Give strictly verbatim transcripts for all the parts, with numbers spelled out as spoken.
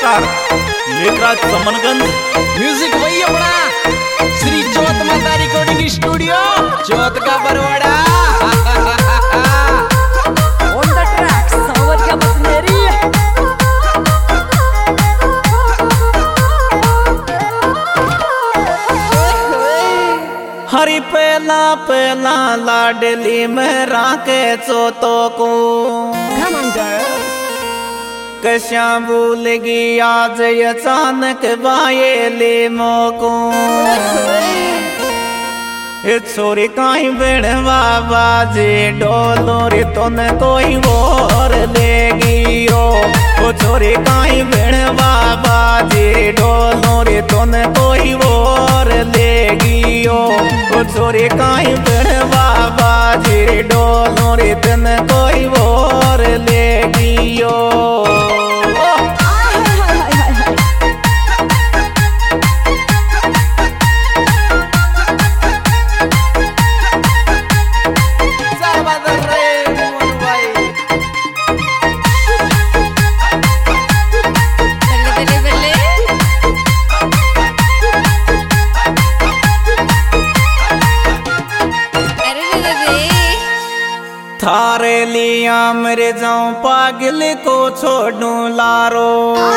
कलाकार लेकराज चमनगंज। म्यूजिक वही अपना श्री जोत माता रिकॉर्डिंग स्टूडियो जोत का बरवाड़ा। On the track, सावरिया बसनेरी। हरी पहला पहला लाडली मेरा के चोतो को Come on, girls. कश्या भूल गई आज अचानक बायेली मोको। ये छोरी काई बेड़वा बाजे डोलो रे तोन कोई और लेगी ओ। वो छोरी काई बेड़वा बाजे डोलो रे तोन कोई और लेगी ओ। वो छोरी काई बेड़वा बाजे डोलो रे तोन कोई और लेगी ओ। थारे लिया मेरे जाऊं पागल को छोड़ू लारो।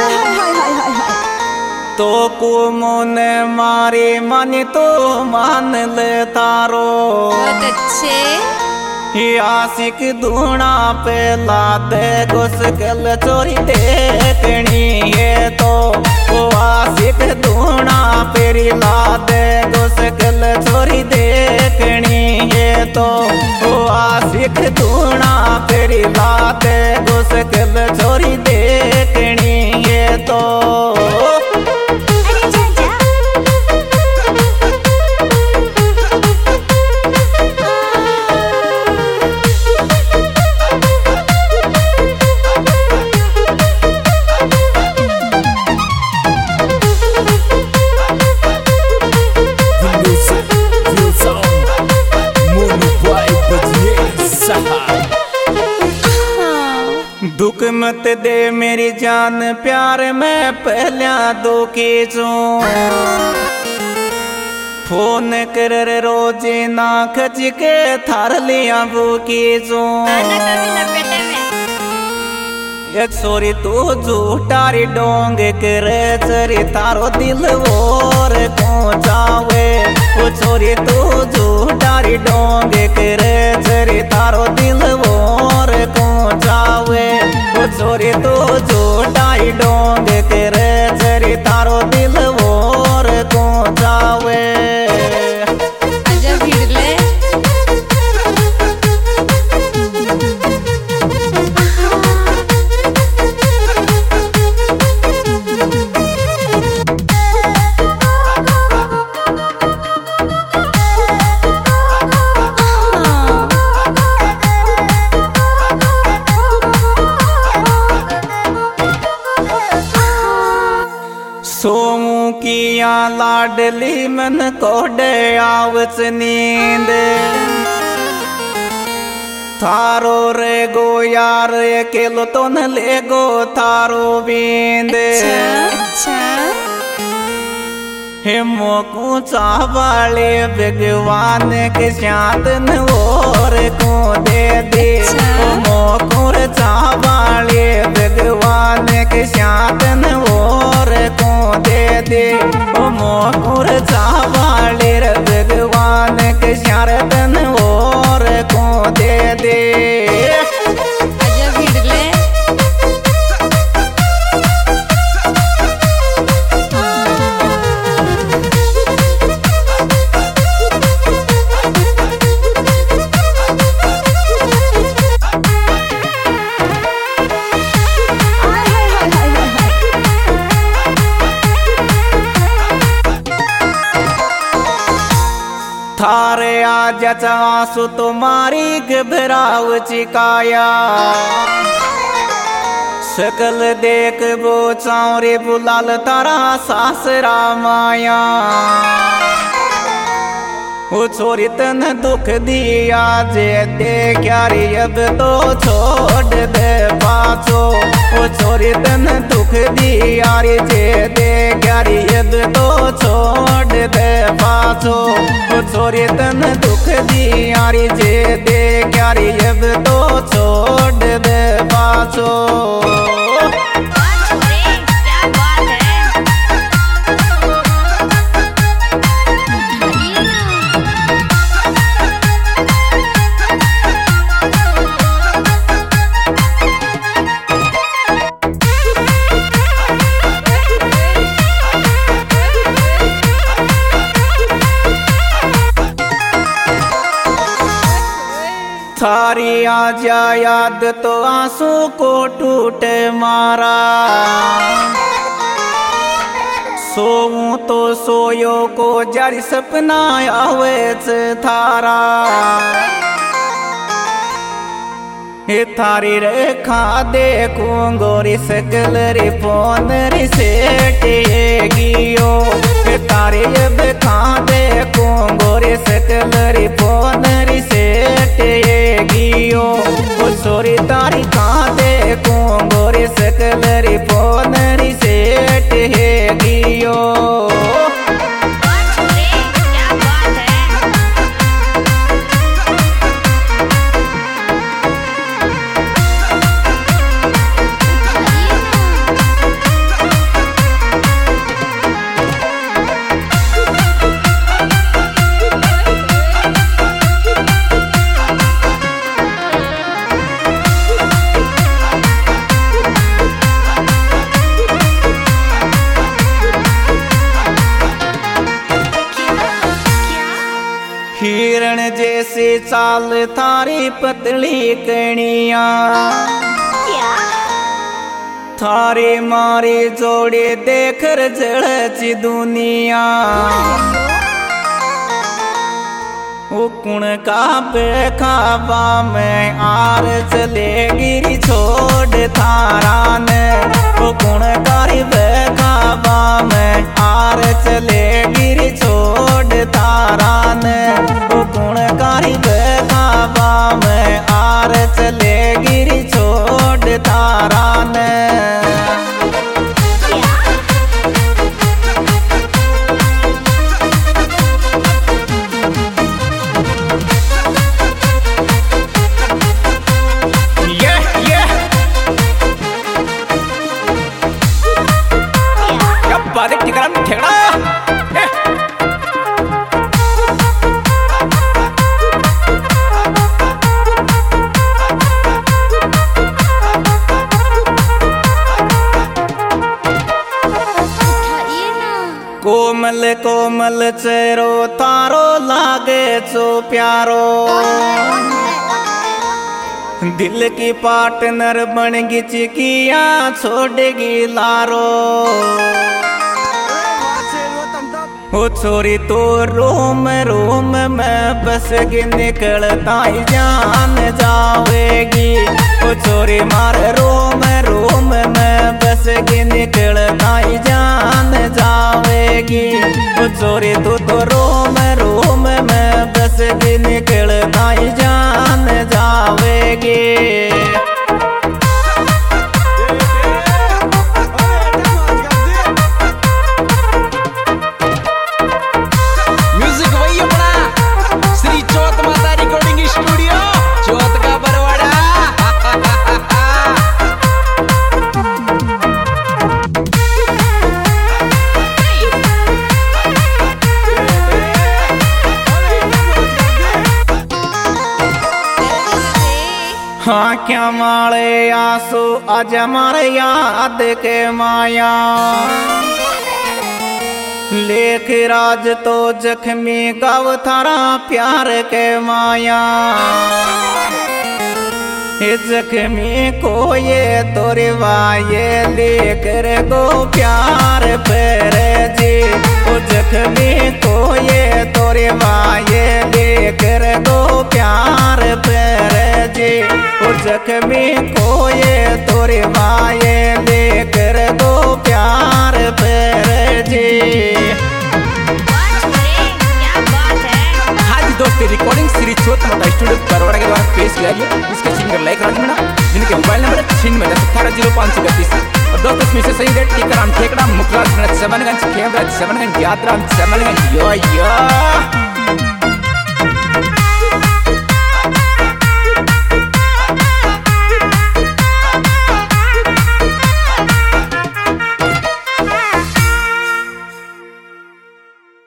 तो को मन मारे माने तो मान ले तारो। बहुत अच्छे। ये आशिक धूना पे लाते घुस गल चोरी देखनी है तो। वो आशिक धूना पेरी लाते घुस गल चोरी देखनी है तो। वो आशिक धूना पेरी लाते घुस गल चोरी देखनी है तो। दुख मत दे मेरी जान प्यार में पहला दुखी चू। फोन कर रोजे ना खच के थार लिया भूखी चू। एक सोरी तू झूठारी डोंग करे चरी तारो दिल और को जावे। वो छोरी तू झूठारी डोंग करे चरी तारो दिल और को जावे। वो छोरी तू झूठाई डोंग करे चरी तारो दिल और को जावे। सोमू किया लाडली मन कोडे आवच नींद। थारो रे गो यार अकेलो तो न ले गो थारो बींद। अच्छा हे मोकू चावाले भगवान के शादन और को दे दे। मोकू चावाले भगवान के शादन और को दे दे। मोकू चावाले भगवान के शादन और को दे दे। थारे आज आंसू तुम्हारी घबराव चिकाया। सकल देख वो चावरे बुलाल तारा सासरा माया। वो छोरी तन दुख दिया जे दे क्या रे अब तो छोड़ दे पा। पाछो ओ छोरी तन दुख दी यारी जे दे क्यारी अब तो छोड़ दे पाछो ओ छोरी तन दुख दी यारी जे दे क्यारी अब तो छोड़ दे पाछो। थारी आजा याद तो आंसू को टूटे मारा सोऊं तो सोयो को जारी सपना आवे थारा हे थारी रेखा देखूं गोरी सकल रे फोन रे सेटियो हे तारी अब खा देखूं गोरी सकल रे फोन रे सेटियो ओ सोरी तारी खा देखूं गोरी सकल रे फोन रे सेटियो। हिरण जैसे चाल थारी पतली कणिया थारी मारी जोड़े देखर जड़ची दुनिया ओ कुण का बेखाबा में आर चले गिरी छोड़ थारा ने ओ कुण कारी बेखाबा में आर चले गिरी छोड़ थारा ने ओ कुण कारी बेखाबा में आर चले गिरी छोड़ थारा ने। कोमल कोमल चेहरो तारो लागे चो प्यारो दिल की पार्टनर बन गी चिकिया छोड़ेगी लारो हो छोरी तो रोम रोम में बस के निकलता ही जान जावेगी हो छोरी मार रोम रोम में बस के निकलता ही जान जावेगी हो छोरी तो तो रोम रोम में बस के निकलता ही जान जावेगी। हाँ क्या माले आंसू आज हमारे याद के माया लेख राज तो जख्मी गाव थारा प्यार के माया हे जख्मी को ये तोरे वाये लेकर गो प्यार पर जी ओ जख्मी को ये तोरे वाये लेकर गो प्यार पर जी ओ जख्मी को ये तोरे वाये लेकर गो प्यार पर जी। दोस्तों रिकॉर्डिंग श्री चौथ माता स्टूडियो बरवाड़ा के द्वारा पेश किया गया। इसके सिंगर लाइक राजमीना जिनके मोबाइल नंबर छिन्नवे दस अठारह जीरो पाँच सौ इकतीस। और दोस्तों इसमें से सही डेट टीकाराम ठेकराम मुखराज सेवनगंज खेमराज सेवनगंज यात्रा सेवनगंज यो यो।